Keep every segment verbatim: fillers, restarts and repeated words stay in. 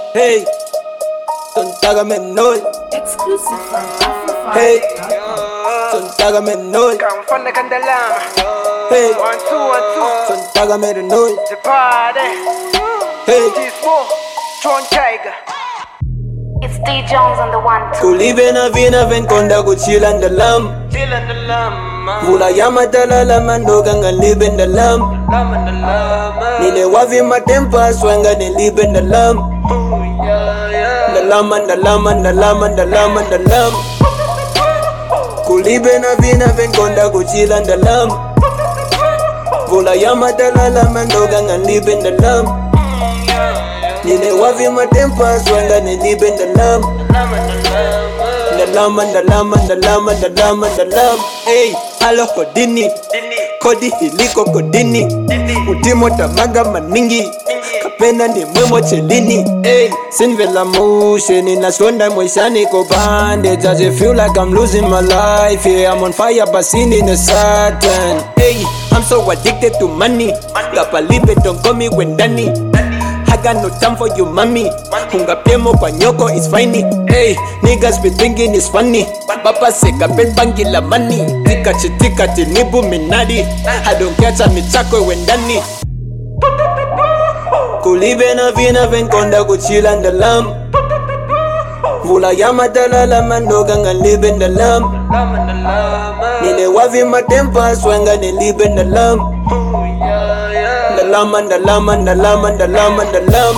Hey, Sontágame Noy. Exclusive from Afro Hey, Sontágame Noy. Come from the Candelama. Hey, One, two, one, two. Sontágame de Noy. The party. Hey, T-Small. John Tiger. It's D Jones on the one two. kulibe na vina venkonda kuchila ndalam. Chillin' the lama. Vula yama talala mandoga ngalibe ndalam. Lama the lama. Nile wavi matempa swanga nilibe ndalam. Ooh, yeah, yeah. Ndalama, ndalama, ndalama, ndalama, ndalam. Kulibe na vina venkonda kuchila ndalam. Vula yama talala mandoga ngalibe ndalam. Nile wavi matempa swanga nilibe ndalam. Lama the lama. Ndalama, ndalama, ndalama, ndalama, ndalam. Hey, alo kodini Dini. kodi hiliko kodini Dini. utimo tamaga maningi kapena ni mwemo chelini. Hey, sinvela motion inasonda mwishani kopande. Does it feel like I'm losing my life? Yeah, I'm on fire but sin in a Satan. Hey, I'm so addicted to money. Kapalibe don't call me wendani. I got no time for you, mommy. Hunga pemo kwa nyoko is funny. Hey, niggas be thinking it's funny. Papa seka pen bangi la money. Tika chitika tinibu minadi. I don't catch a michako wendani. Kulibe na vina venkonda kuchila ndalam. Vula yama talala mandoga ngalibe ndalam. Lama the lama. Nile wavi matempa swanga nilibe ndalam. Ooh, yeah, yeah. Ndalama, ndalama, ndalama, ndalama, ndalam.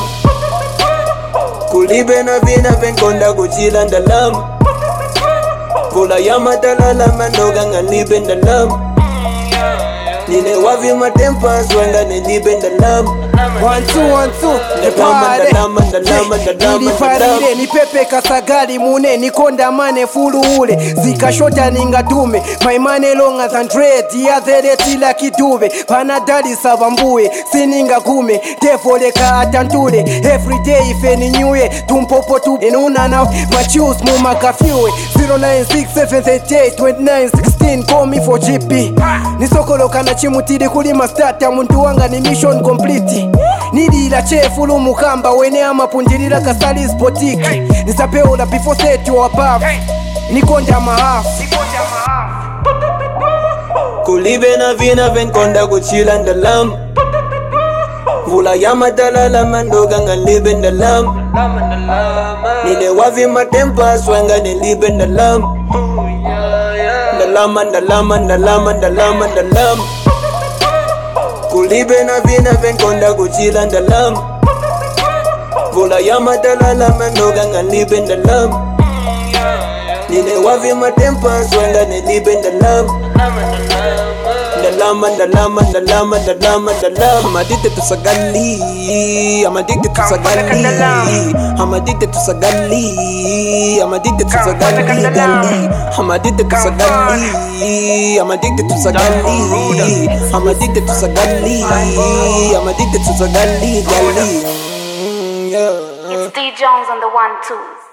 Kulibe na vina venkonda kuchila ndalam. Vula yama talala mandoga ngalibe ndalam. Nile wavi matempa swanga nilibe ndalam. One two one two, the Ndalama, party. ndalama, ndalama, ndalama, Niliparire ndalama. nipepe kasagari mune nikondamane fulu ule zikashota ningatume maimane longa than dread yatheretila kituve panadali savambuye sininga kume tefoleka atantule everyday ifeni nyuye tumpopo tu enunana machus mumakafyue zero nine six seven eight eight two nine one six call me for G P nisokolokana chimutiri kulima stata muntu wanga ni mission complete nilila chefulu mukamba wene amapundilila kasali spotiki nisapeula before set you above nikonda mahafu Kulibe na vina venkonda kuchila ndalam. Vula yama talala mandoga ngalibe ndalam. Lama the lama. Nile wavi matempa swanga nilibe ndalam. Ooh, yeah, yeah. Ndalama, ndalama, ndalama, ndalama, ndalam. Kulibe na vina venkonda kuchila ndalam. Vula yama talala mandoga ngalibe ndalam. Nile wavi matempa swanga nilibe ndalam. Lama the lama. Ndalama, ndalama, ndalama, ndalama, ndalama. I'm addicted to sagali. I'm addicted to sagali. I'm addicted to sagali. I'm addicted to sagali. gali. I'm addicted to sagali. I'm addicted to sagali. I'm addicted to sagali. I'm addicted to sagali. gali. Mm, yeah. It's D Jones on the one two.